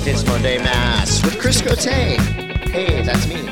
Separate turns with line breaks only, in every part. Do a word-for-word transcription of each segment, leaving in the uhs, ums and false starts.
It's Monday Mass with Chris Cote. Hey, that's me.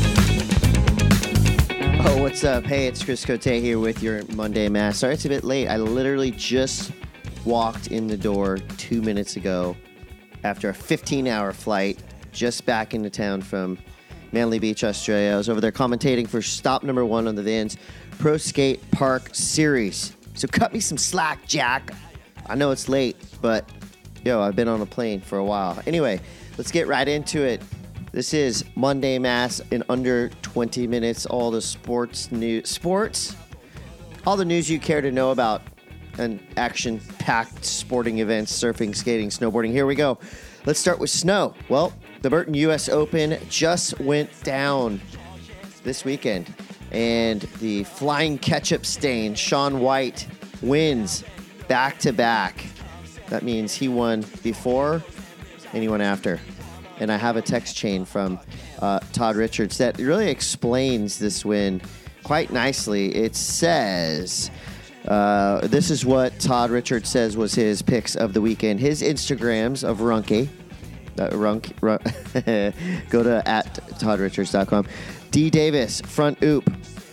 Oh, what's up? Hey, it's Chris Cote here with your Monday Mass. Sorry it's a bit late. I literally just walked in the door two minutes ago after a fifteen-hour flight, just back into town from Manly Beach, Australia. I was over there commentating for stop number one on the Vans Pro Skate Park Series. So cut me some slack, Jack. I know it's late, but yo, I've been on a plane for a while. Anyway, let's get right into it. This is Monday Mass in under twenty minutes. All the sports news, sports, all the news you care to know about an action-packed sporting events, surfing, skating, snowboarding. Here we go. Let's start with snow. Well, the Burton U S Open just went down this weekend, and the flying ketchup stain, Shaun White, wins back-to-back. That means he won before and he won after. And I have a text chain from uh, Todd Richards that really explains this win quite nicely. It says, uh, this is what Todd Richards says was his picks of the weekend. His Instagrams of Runke. Uh, Runk, run, go to at todd richards dot com. D. Davis, front oop.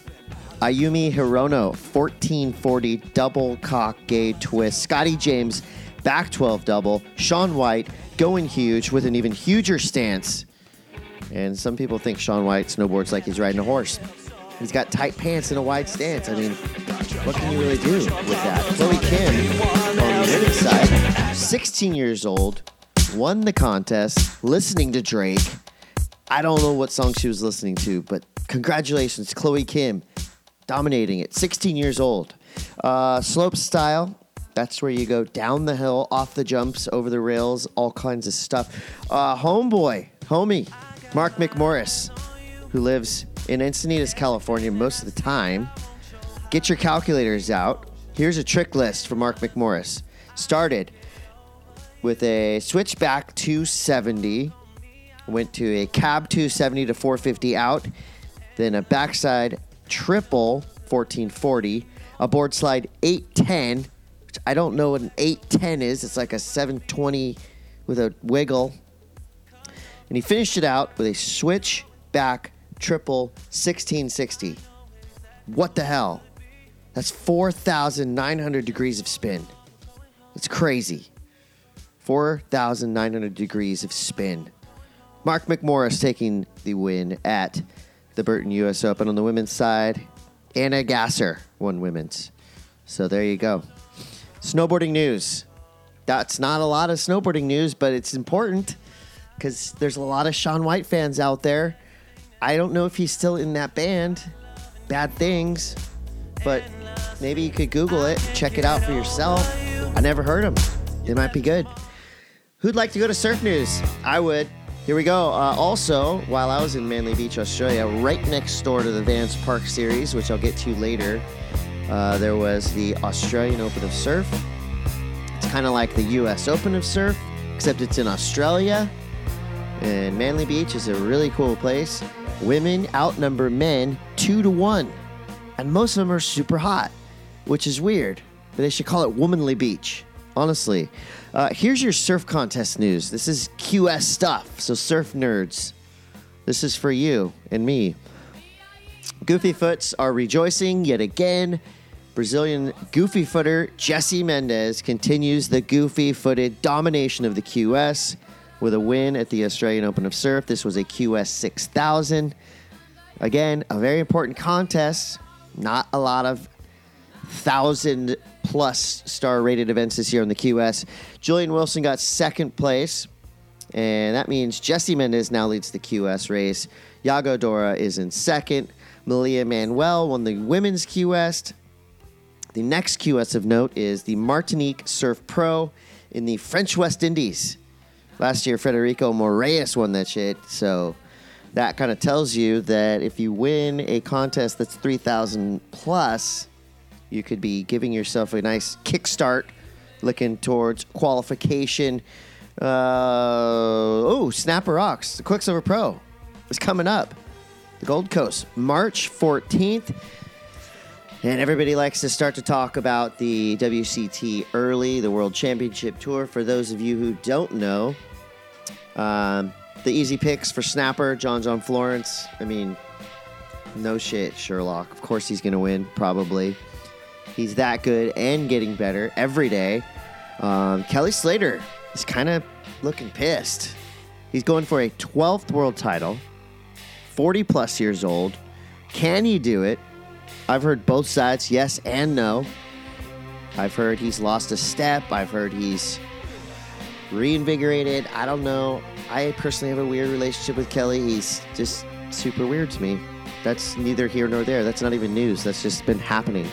Ayumi Hirono, fourteen forty, double cock gay twist. Scotty James, back twelve double. Shaun White going huge with an even huger stance. And some people think Shaun White snowboards like he's riding a horse. He's got tight pants and a wide stance. I mean, what can you really do with that? Chloe Kim on the women's side, sixteen years old, won the contest, listening to Drake. I don't know what song she was listening to, but congratulations, Chloe Kim, dominating it, sixteen years old. Uh, slope style. That's where you go down the hill, off the jumps, over the rails, all kinds of stuff. Uh, homeboy, homie, Mark McMorris, who lives in Encinitas, California most of the time. Get your calculators out. Here's a trick list for Mark McMorris. Started with a switchback two seventy, went to a cab two seventy to four fifty out, then a backside triple fourteen forty, a board slide eight ten, I don't know what an eight ten is. It's like a seven twenty with a wiggle. And he finished it out with a switch back triple sixteen sixty. What the hell? That's four thousand nine hundred degrees of spin. It's crazy. four thousand nine hundred degrees of spin. Mark McMorris taking the win at the Burton U S Open. On the women's side, Anna Gasser won women's. So there you go. Snowboarding news. That's not a lot of snowboarding news, but it's important because there's a lot of Shaun White fans out there. I don't know if he's still in that band, Bad Things, but maybe you could Google it, check it out for yourself. I never heard him. It might be good. Who'd like to go to Surf News? I would. Here we go. Uh, also, while I was in Manly Beach, Australia, right next door to the Vans Park Series, which I'll get to later, Uh, there was the Australian Open of Surf. It's kind of like the U S Open of Surf, except it's in Australia. And Manly Beach is a really cool place. Women outnumber men two to one. And most of them are super hot, which is weird. But they should call it Womanly Beach, honestly. Uh, here's your surf contest news. This is Q S stuff, so surf nerds. This is for you and me. Goofy Foots are rejoicing yet again. Brazilian goofy footer Jesse Mendes continues the goofy-footed domination of the Q S with a win at the Australian Open of Surf. This was a Q S six thousand. Again, a very important contest. Not a lot of thousand-plus star-rated events this year on the Q S. Julian Wilson got second place, and that means Jesse Mendes now leads the Q S race. Yago Dora is in second. Malia Manuel won the women's Q S. The next Q S of note is the Martinique Surf Pro in the French West Indies. Last year, Federico Moraes won that shit, so that kind of tells you that if you win a contest that's three thousand plus, you could be giving yourself a nice kickstart looking towards qualification. Uh, oh, Snapper Rocks, the Quicksilver Pro is coming up. The Gold Coast, March fourteenth. And everybody likes to start to talk about the W C T early, the World Championship Tour. For those of you who don't know, Um, the easy picks for Snapper, John John Florence. I mean, no shit, Sherlock. Of course he's going to win, probably. He's that good and getting better every day. Um, Kelly Slater is kind of looking pissed. He's going for a twelfth world title, forty plus years old. Can he do it? I've heard both sides, yes and no. I've heard he's lost a step. I've heard he's reinvigorated. I don't know. I personally have a weird relationship with Kelly. He's just super weird to me. That's neither here nor there. That's not even news. That's just been happening.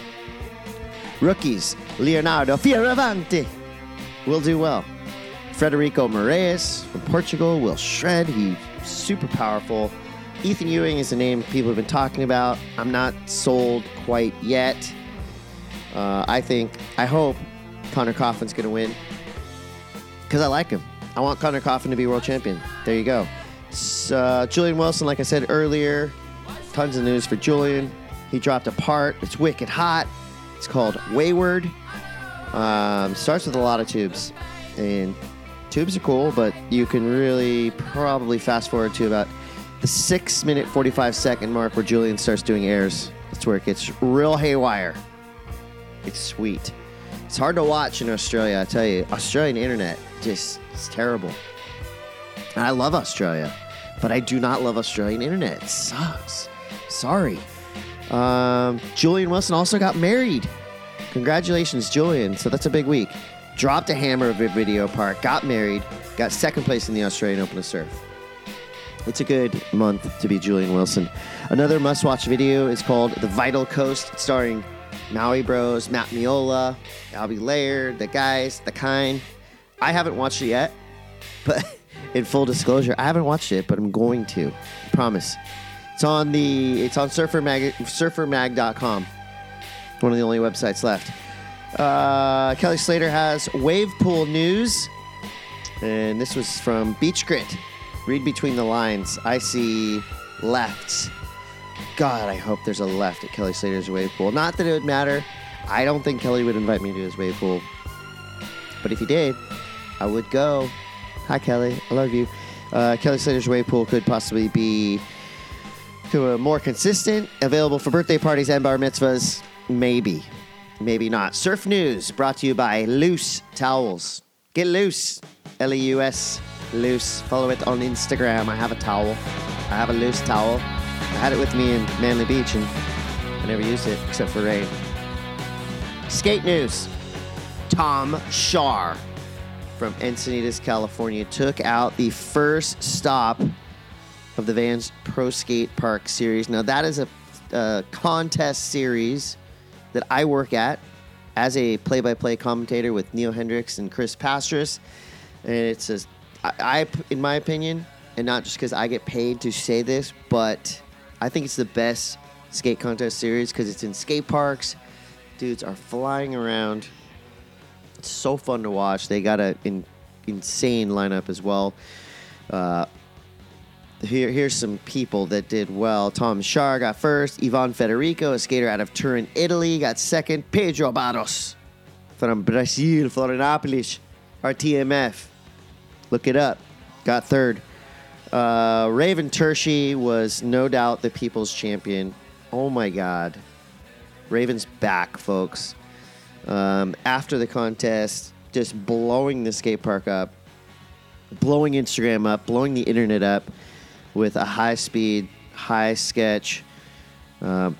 Rookies, Leonardo Fioravanti will do well. Frederico Moraes from Portugal will shred. He's super powerful. Ethan Ewing is a name people have been talking about. I'm not sold quite yet. Uh, I think, I hope Conor Coughlin's going to win because I like him. I want Conor Coughlin to be world champion. There you go. So, uh, Julian Wilson, like I said earlier, tons of news for Julian. He dropped a part. It's wicked hot. It's called Wayward. Um, starts with a lot of tubes. And tubes are cool, but you can really probably fast forward to about the six minute, forty-five second mark where Julian starts doing airs. That's where it gets real haywire. It's sweet. It's hard to watch in Australia, I tell you. Australian internet, just, it's terrible. And I love Australia, but I do not love Australian internet. It sucks. Sorry. Um, Julian Wilson also got married. Congratulations, Julian. So that's a big week. Dropped a hammer of a video part, got married, got second place in the Australian Open of Surf. It's a good month to be Julian Wilson. Another must-watch video is called The Vital Coast, starring Maui Bros, Matt Miola, Albie Laird, the guys, the kind. I haven't watched it yet, but in full disclosure, I haven't watched it, but I'm going to. I promise. It's on the it's on surfer mag surfer mag dot com. One of the only websites left. Uh, Kelly Slater has wave pool news, and this was from Beach Grit. Read between the lines. I see lefts. God, I hope there's a left at Kelly Slater's wave pool. Not that it would matter. I don't think Kelly would invite me to his wave pool. But if he did, I would go. Hi, Kelly. I love you. Uh, Kelly Slater's wave pool could possibly be to a more consistent, available for birthday parties and bar mitzvahs. Maybe. Maybe not. Surf News brought to you by Loose Towels. Get loose. L E U S. Loose. Follow it on Instagram. I have a towel. I have a loose towel. I had it with me in Manly Beach, and I never used it except for rain. Skate news. Tom Schaar from Encinitas, California, took out the first stop of the Vans Pro Skate Park series. Now, that is a, a contest series that I work at as a play-by-play commentator with Neil Hendricks and Chris Pastras. And it's a, I, I in my opinion, and not just because I get paid to say this, but I think it's the best skate contest series because it's in skate parks. Dudes are flying around. It's so fun to watch. They got an in, insane lineup as well. Uh, here, here's some people that did well. Tom Schaar got first. Ivan Federico, a skater out of Turin, Italy, got second. Pedro Barros from Brazil, Florianopolis, R T M F. Look it up. Got third. Uh, Raven Tershi was no doubt the people's champion. Oh, my God. Raven's back, folks. Um, after the contest, just blowing the skate park up, blowing Instagram up, blowing the internet up with a high-speed, high-sketch uh,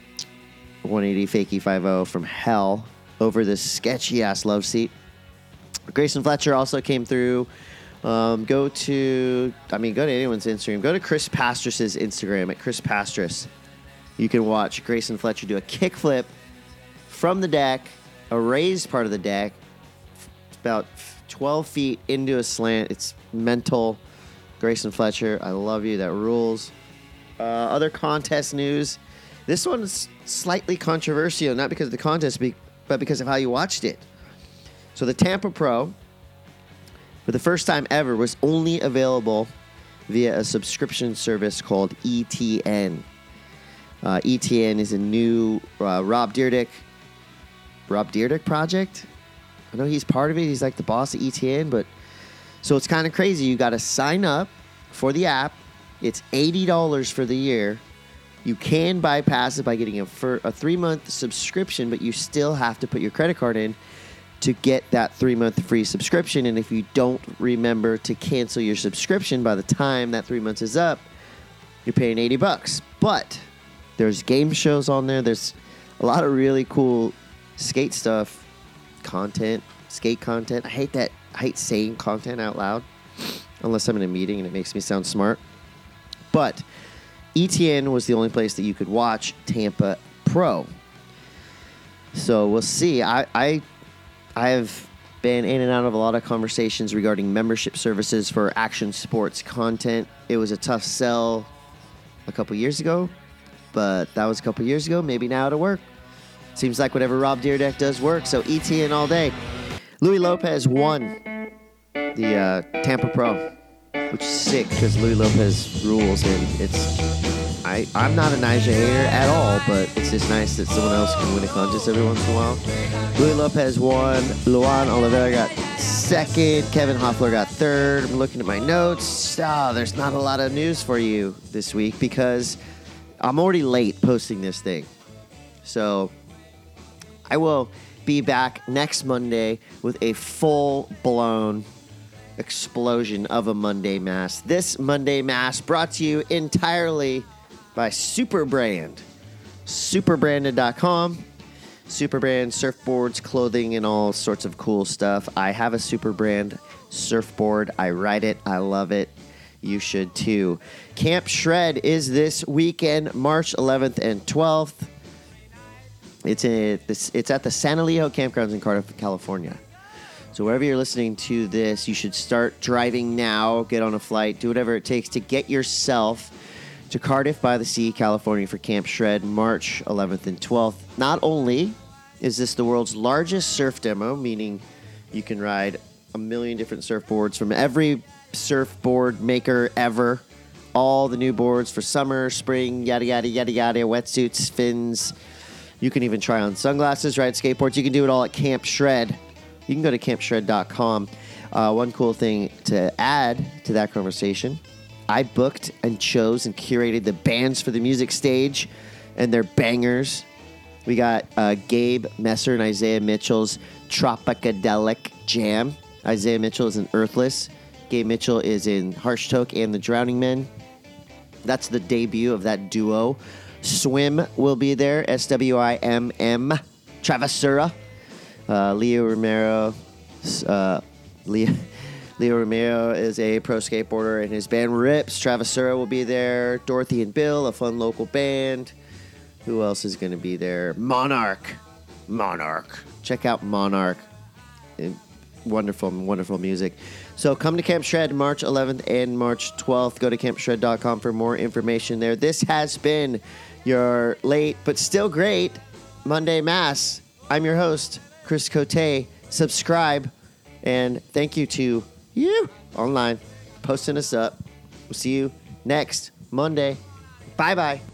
one eighty fakie fifty from hell over this sketchy-ass love seat. Grayson Fletcher also came through. Um, go to, I mean, go to anyone's Instagram. Go to Chris Pastras' Instagram at Chris Pastras. You can watch Grayson Fletcher do a kickflip from the deck, a raised part of the deck, about twelve feet into a slant. It's mental. Grayson Fletcher, I love you. That rules. Uh, other contest news. This one's slightly controversial, not because of the contest, but because of how you watched it. So the Tampa Pro, for the first time ever, was only available via a subscription service called E T N. Uh, E T N is a new uh, Rob Dyrdek, Rob Dyrdek project. I know he's part of it. He's like the boss of E T N, but So it's kind of crazy. You got to sign up for the app. It's eighty dollars for the year. You can bypass it by getting a, fir- a three-month subscription, but you still have to put your credit card in to get that three-month free subscription. And if you don't remember to cancel your subscription by the time that three months is up, you're paying eighty bucks. But there's game shows on there. There's a lot of really cool skate stuff, content, skate content. I hate that. I hate saying content out loud unless I'm in a meeting and it makes me sound smart. But E T N was the only place that you could watch Tampa Pro. So we'll see. I, I, I have been in and out of a lot of conversations regarding membership services for action sports content. It was a tough sell a couple years ago, but that was a couple years ago. Maybe now it'll work. Seems like whatever Rob Dyrdek does works. So E T N all day. Louis Lopez won the uh, Tampa Pro, which is sick because Louis Lopez rules, and it's I I'm not a Nyjah hater at all, but it's just nice that someone else can win a contest every once in a while. Louis Lopez won. Luan Oliveira got second. Kevin Hoffler got third. I'm looking at my notes. Oh, there's not a lot of news for you this week because I'm already late posting this thing. So I will be back next Monday with a full-blown explosion of a Monday Mass. This Monday Mass brought to you entirely by Superbrand. Superbranded dot com. Superbrand surfboards, clothing, and all sorts of cool stuff. I have a Superbrand surfboard. I ride it. I love it. You should too. Camp Shred is this weekend, March eleventh and twelfth. It's, a, it's at the San Elijo Campgrounds in Cardiff, California. So wherever you're listening to this, you should start driving now, get on a flight, do whatever it takes to get yourself to Cardiff by the Sea, California for Camp Shred, March eleventh and twelfth. Not only is this the world's largest surf demo, meaning you can ride a million different surfboards from every surfboard maker ever, all the new boards for summer, spring, yada, yada, yada, yada, wetsuits, fins. You can even try on sunglasses, ride skateboards. You can do it all at Camp Shred. You can go to camp shred dot com. Uh, one cool thing to add to that conversation, I booked and chose and curated the bands for the music stage and their bangers. We got uh, Gabe Messer and Isaiah Mitchell's Tropicadelic Jam. Isaiah Mitchell is in Earthless. Gabe Mitchell is in Harsh Toke and the Drowning Men. That's the debut of that duo. Swim will be there, S W I M M. Travesura. Uh, Leo Romero. Uh, Leo, Leo Romero is a pro skateboarder, and his band Rips. Travesura will be there. Dorothy and Bill, a fun local band. Who else is going to be there? Monarch. Monarch. Check out Monarch. Wonderful, wonderful music. So come to Camp Shred March eleventh and March twelfth. Go to camp shred dot com for more information there. This has been your late but still great Monday Mass. I'm your host, Chris Cote. Subscribe, and thank you to you online posting us up. We'll see you next Monday. Bye-bye.